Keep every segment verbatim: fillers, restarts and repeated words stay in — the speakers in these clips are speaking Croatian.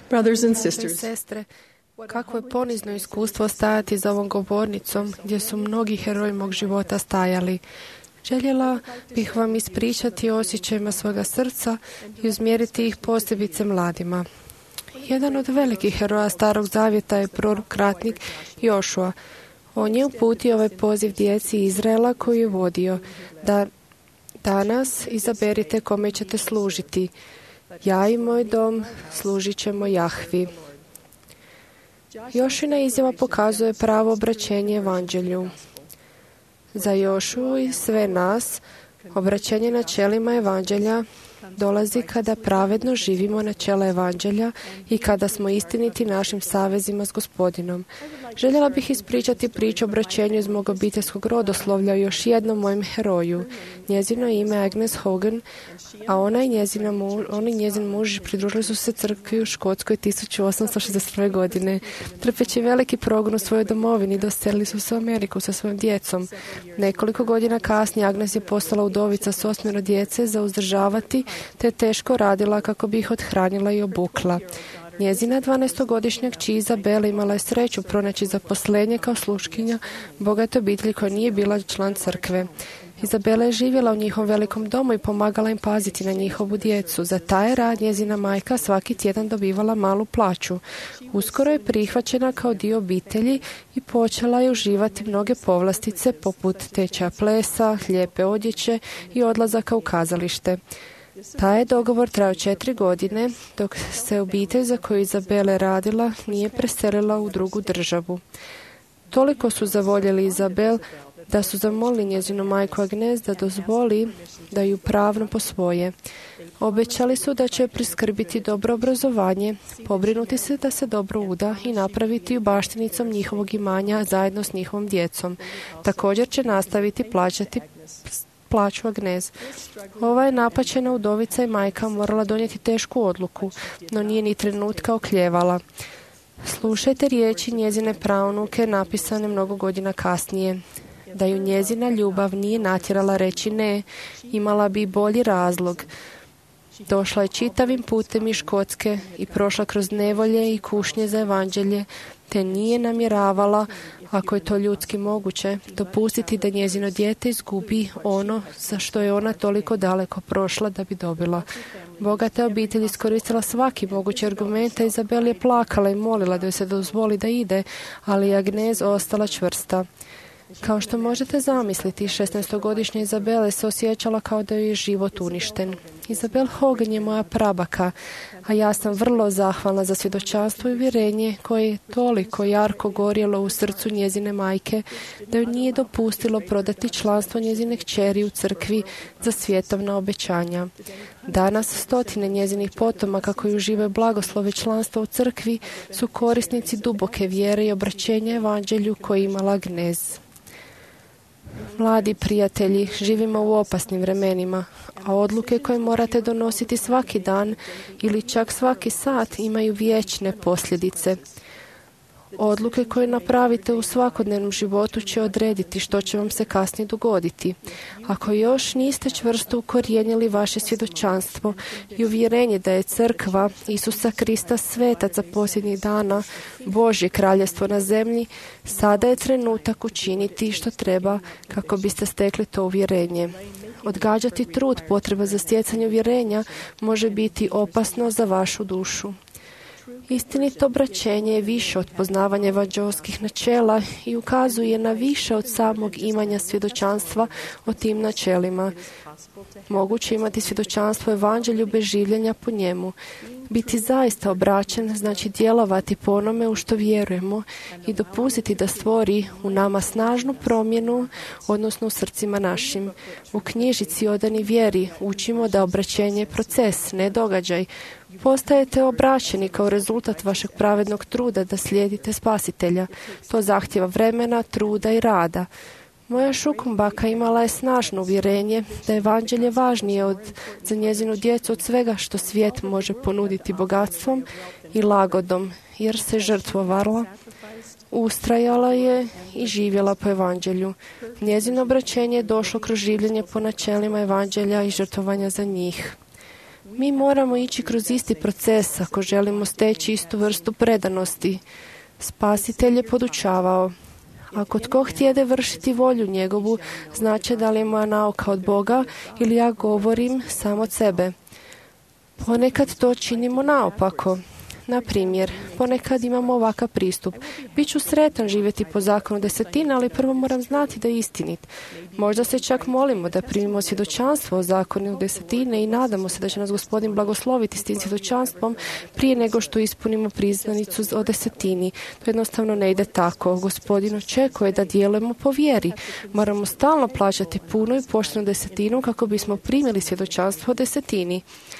Brothers and Braćo i sisters, sestre, kakvo je ponizno iskustvo stajati za ovom govornicom gdje su mnogi heroji mog života stajali. Željela bih vam ispričati o osjećajima svoga srca i usmjeriti ih posebice mladima. Jedan od velikih heroja Starog zavjeta je prorok ratnik Jošua. On je uputio ovaj poziv djeci Izraela koju je vodio, da danas izaberite kome ćete služiti. Ja i moj dom služit ćemo Jahvi. Jošina izjava pokazuje pravo obraćenje evanđelju. Za Jošu i sve nas, obraćenje načelima evanđelja dolazi kada pravedno živimo načela evanđelja i kada smo istiniti našim savezima s Gospodinom. Željela bih ispričati priču o obraćenju iz mog obiteljskog rodoslovlja o još jednom mojem heroju. Njezino ime je Agnes Hogan, a ona i njezina muž, on i njezin muž pridružili su se crkvi u Škotskoj tisuću osamsto šezdeset prve. godine. Trpeći veliki progon u svojoj domovini, doselili su se u Ameriku sa svojom djecom. Nekoliko godina kasnije Agnes je postala udovica s osmero djece za uzdržavati, te teško radila kako bi ih othranila i obukla. Njezina dvanaestogodišnja kći Izabela imala je sreću pronaći zaposlenje kao sluškinja bogate obitelji koja nije bila član crkve. Izabela je živjela u njihovom velikom domu i pomagala im paziti na njihovu djecu. Za taj rad njezina majka svaki tjedan dobivala malu plaću. Uskoro je prihvaćena kao dio obitelji i počela je uživati mnoge povlastice poput tečaja plesa, lijepe odjeće i odlazaka u kazalište. Taj je dogovor trajao četiri godine, dok se obitelj za koju Izabela radila nije preselila u drugu državu. Toliko su zavoljeli Izabel da su zamolili njezinu majku Agnes da dozvoli da ju pravno posvoje. Obećali su da će priskrbiti dobro obrazovanje, pobrinuti se da se dobro uda i napraviti ju baštinicom njihovog imanja zajedno s njihovom djecom. Također će nastaviti plaćati plaću Agnes. Ova je napaćena udovica i majka morala donijeti tešku odluku, no nije ni trenutka okljevala. Slušajte riječi njezine praunuke napisane mnogo godina kasnije. Da ju njezina ljubav nije natjerala reći ne, imala bi bolji razlog. Došla je čitavim putem iz Škotske i prošla kroz nevolje i kušnje za evanđelje, te nije namjeravala, ako je to ljudski moguće, dopustiti da njezino dijete izgubi ono za što je ona toliko daleko prošla da bi dobila. Bogata obitelj iskoristila svaki mogući argument, a Izabel je plakala i molila da joj se dozvoli da ide, ali Agnes ostala čvrsta. Kao što možete zamisliti, šesnaestogodišnja Izabela se osjećala kao da joj je život uništen. Izabel Hogan je moja prabaka, a ja sam vrlo zahvalna za svjedočanstvo i uvjerenje koje je toliko jarko gorjelo u srcu njezine majke da joj nije dopustilo prodati članstvo njezine kćeri u crkvi za svjetovna obećanja. Danas stotine njezinih potomaka koji uživaju blagoslove članstva u crkvi su korisnici duboke vjere i obraćenja evanđelju koje imala Agnes. Mladi prijatelji, živimo u opasnim vremenima, a odluke koje morate donositi svaki dan ili čak svaki sat imaju vječne posljedice. Odluke koje napravite u svakodnevnom životu će odrediti što će vam se kasnije dogoditi. Ako još niste čvrsto ukorijenili vaše svjedočanstvo i uvjerenje da je crkva Isusa Krista svetac za posljednjih dana, Božje kraljevstvo na zemlji, sada je trenutak učiniti što treba kako biste stekli to uvjerenje. Odgađati trud potreba za stjecanje uvjerenja može biti opasno za vašu dušu. Istinito obraćenje je više od poznavanja evanđelskih načela i ukazuje na više od samog imanja svjedočanstva o tim načelima. Moguće imati svjedočanstvo o evanđelju bez življenja po njemu. Biti zaista obraćen znači djelovati po onome u što vjerujemo i dopustiti da stvori u nama snažnu promjenu, odnosno u srcima našim. U knjižici Odani vjeri učimo da obraćenje je proces, ne događaj. Postajete obraćeni kao rezultat vašeg pravednog truda da slijedite Spasitelja. To zahtjeva vremena, truda i rada. Moja šukumbaka imala je snažno uvjerenje da je evanđelje važnije od, za njezinu djecu od svega što svijet može ponuditi bogatstvom i lagodom, jer se žrtvovala, ustrajala je i živjela po evanđelju. Njezino obraćenje je došlo kroz življenje po načelima evanđelja i žrtvovanja za njih. Mi moramo ići kroz isti proces ako želimo steći istu vrstu predanosti. Spasitelj je podučavao: ako tko htjede vršiti volju njegovu, znači da li je moja nauka od Boga ili ja govorim samo od sebe. Ponekad to činimo naopako. Na primjer, ponekad imamo ovakav pristup: Biću sretan živjeti po zakonu desetine, ali prvo moram znati da je istinit. Možda se čak molimo da primimo svjedočanstvo o zakonu desetine i nadamo se da će nas Gospodin blagosloviti s tim svjedočanstvom prije nego što ispunimo priznanicu o desetini. To jednostavno ne ide tako. Gospodin očekuje da djelujemo po vjeri. Moramo stalno plaćati punu i poštenu desetinu kako bismo primili svjedočanstvo o desetini.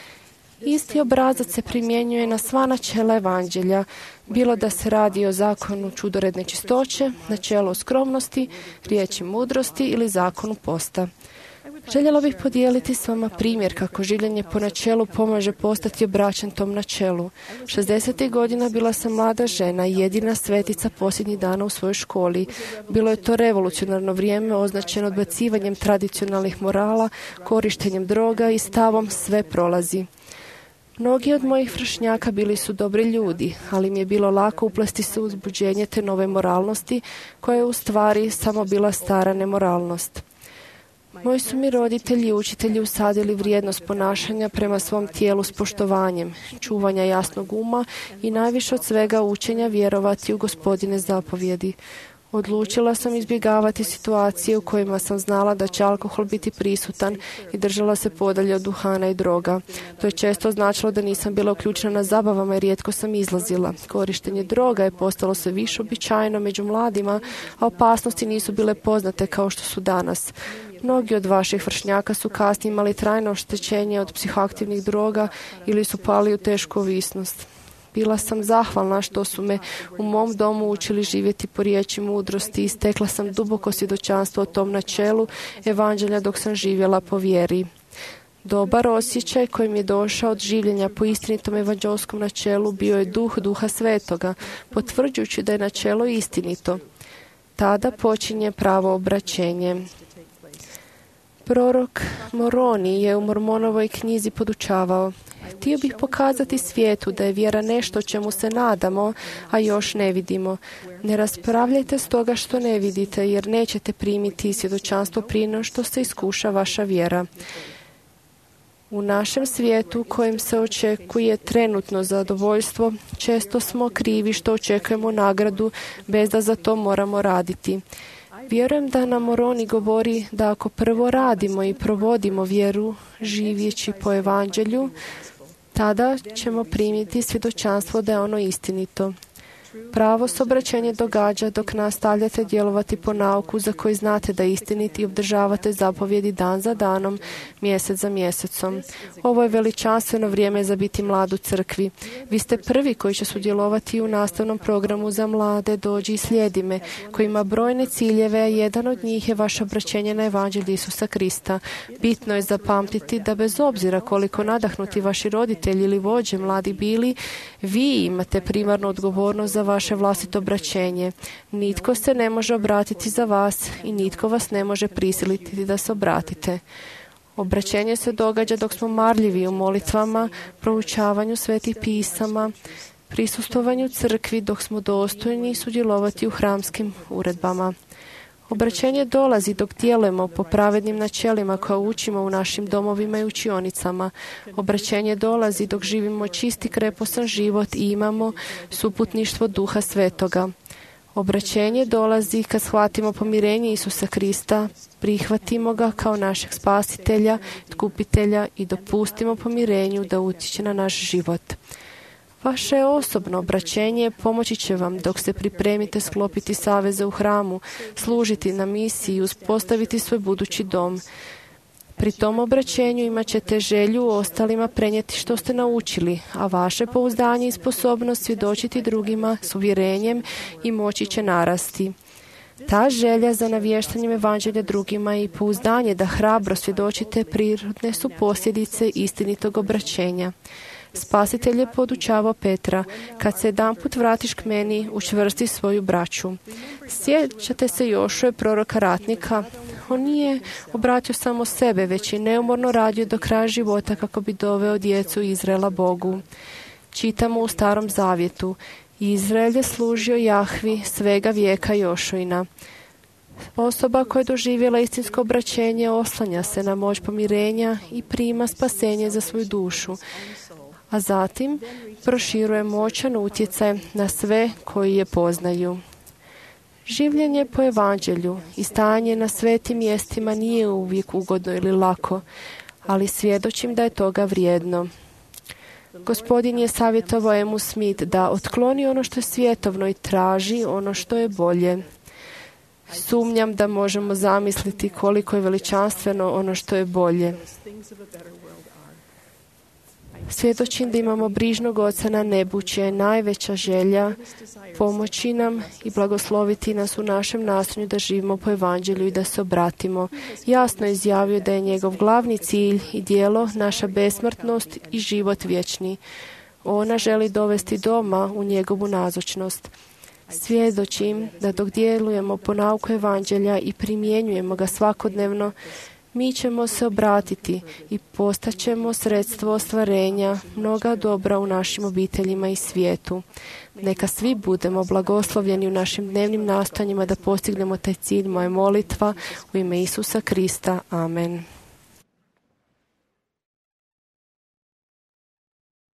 Isti obrazac se primjenjuje na sva načela evanđelja, bilo da se radi o zakonu čudoredne čistoće, načelu skromnosti, riječi mudrosti ili zakonu posta. Željela bih podijeliti s vama primjer kako življenje po načelu pomaže postati obraćen tom načelu. šezdesetih godina bila sam mlada žena i jedina svetica posljednjih dana u svojoj školi. Bilo je to revolucionarno vrijeme označeno odbacivanjem tradicionalnih morala, korištenjem droga i stavom sve prolazi. Mnogi od mojih vršnjaka bili su dobri ljudi, ali mi je bilo lako uplesti se u uzbuđenje te nove moralnosti, koja je u stvari samo bila stara nemoralnost. Moji su mi roditelji i učitelji usadili vrijednost ponašanja prema svom tijelu s poštovanjem, čuvanja jasnog uma i najviše od svega učenja vjerovati u Gospodine zapovjedi. Odlučila sam izbjegavati situacije u kojima sam znala da će alkohol biti prisutan i držala se podalje od duhana i droga. To je često značilo da nisam bila uključena na zabavama i rijetko sam izlazila. Korištenje droga je postalo sve više uobičajeno među mladima, a opasnosti nisu bile poznate kao što su danas. Mnogi od vaših vršnjaka su kasnije imali trajno oštećenje od psihoaktivnih droga ili su pali u tešku ovisnost. Bila sam zahvalna što su me u mom domu učili živjeti po riječi mudrosti i stekla sam duboko svjedočanstvo o tom načelu evanđelja dok sam živjela po vjeri. Dobar osjećaj koji mi je došao od življenja po istinitom evanđelskom načelu bio je duh Duha Svetoga, potvrđujući da je načelo istinito. Tada počinje pravo obraćenje. Prorok Moroni je u Mormonovoj knjizi podučavao: htio bih pokazati svijetu da je vjera nešto čemu se nadamo, a još ne vidimo. Ne raspravljajte stoga što ne vidite, jer nećete primiti svjedočanstvo prije no što se iskuša vaša vjera. U našem svijetu u kojem se očekuje trenutno zadovoljstvo, često smo krivi što očekujemo nagradu bez da za to moramo raditi. Vjerujem da nam Moroni govori da ako prvo radimo i provodimo vjeru živjeći po evanđelju, tada ćemo primiti svjedočanstvo da je ono istinito. Pravo se obraćenje događa dok nastavljate djelovati po nauku za koji znate da je istinit i obdržavate zapovjedi dan za danom, mjesec za mjesecom. Ovo je veličanstveno vrijeme za biti mlad u crkvi. Vi ste prvi koji će sudjelovati u nastavnom programu za mlade Dođi i slijedi me, koji ima brojne ciljeve, a jedan od njih je vaše obraćenje na evanđelje Isusa Krista. Bitno je zapamtiti da bez obzira koliko nadahnuti vaši roditelji ili vođe mladi bili, vi imate primarnu odgovornost za vaše vlastito obraćenje. Nitko se ne može obratiti za vas i nitko vas ne može prisiliti da se obratite. Obraćenje se događa dok smo marljivi u molitvama, proučavanju svetih pisama, prisustvovanju crkvi, dok smo dostojni sudjelovati u hramskim uredbama. Obraćenje dolazi dok djelujemo po pravednim načelima koja učimo u našim domovima i učionicama. Obraćenje dolazi dok živimo čisti kreposan život i imamo suputništvo Duha Svetoga. Obraćenje dolazi kad shvatimo pomirenje Isusa Krista, prihvatimo ga kao našeg spasitelja, tkupitelja i dopustimo pomirenju da utječe na naš život. Vaše osobno obraćenje pomoći će vam dok se pripremite sklopiti saveze u hramu, služiti na misiji i uspostaviti svoj budući dom. Pri tom obraćenju imat ćete želju ostalima prenijeti što ste naučili, a vaše pouzdanje i sposobnost svjedočiti drugima s uvjerenjem i moći će narasti. Ta želja za navještanjem evanđelja drugima i pouzdanje da hrabro svjedočite prirodne su posljedice istinitog obraćenja. Spasitelj je podučavao Petra: kad se jedanput vratiš k meni, učvrsti svoju braću. Sjećate se Jošue, proroka ratnika? On nije obratio samo sebe, već je neumorno radio do kraja života kako bi doveo djecu Izraela Bogu. Čitamo u Starom zavjetu: Izrael je služio Jahvi svega vijeka Jošuina. Osoba koja je doživjela istinsko obraćenje oslanja se na moć pomirenja i prima spasenje za svoju dušu, a zatim proširuje moćan utjecaj na sve koji je poznaju. Življenje po evanđelju i stanje na svetim mjestima nije uvijek ugodno ili lako, ali svjedočim da je toga vrijedno. Gospodin je savjetovao Emu Smith da otkloni ono što je svjetovno i traži ono što je bolje. Sumnjam da možemo zamisliti koliko je veličanstveno ono što je bolje. Svjedočim da imamo brižnog Oca na nebu, čija je najveća želja pomoći nam i blagosloviti nas u našem nastojanju da živimo po evanđelju i da se obratimo. Jasno je izjavio da je njegov glavni cilj i djelo naša besmrtnost i život vječni. Ona želi dovesti doma u njegovu nazočnost. Svjedočim da dok djelujemo po nauku evanđelja i primjenjujemo ga svakodnevno, mi ćemo se obratiti i postaćemo sredstvo ostvarenja mnoga dobra u našim obiteljima i svijetu. Neka svi budemo blagoslovljeni u našim dnevnim nastojanjima da postignemo taj cilj. Moja molitva u ime Isusa Krista. Amen.